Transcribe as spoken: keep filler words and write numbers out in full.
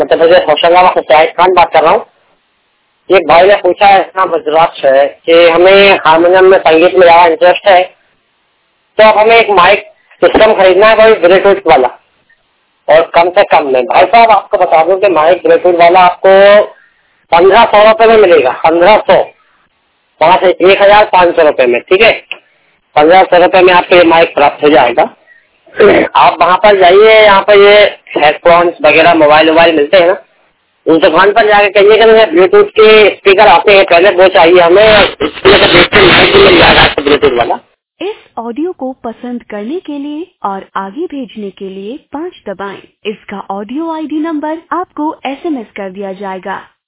मध्य प्रदेश होशंगाबाद से शाहिद खान बात कर रहा हूँ। एक भाई ने पूछा है इतना गुजरात से कि हमें हारमोनियम में संगीत में ज्यादा इंटरेस्ट है, तो हमें एक माइक सिस्टम खरीदना है भाई ब्लूटूथ वाला, और कम से कम में। भाई साहब आपको बता दूं कि माइक ब्लूटूथ वाला आपको पंद्रह सौ रुपए में मिलेगा। पंद्रह सौ वहां से एक हजार पाँच सौ रुपए में, ठीक है। पंद्रह सौ रुपए में आपको ये माइक प्राप्त हो जाएगा। आप वहाँ पर जाइए, यहाँ पर ये हेडफोन्स वगैरह मोबाइल मोबाइल मिलते हैं ना, उस दुकान पर जाके कहिएगा ना ब्लूटूथ के स्पीकर आते हैं, पहले वो चाहिए हमें, इसलिए तो देखते माइक मिल जाएगा आपको ब्लूटूथ वाला। इस ऑडियो को पसंद करने के लिए और आगे भेजने के लिए पाँच दबाएं। इसका ऑडियो आईडी नंबर आपको एसएमएस कर दिया जाएगा।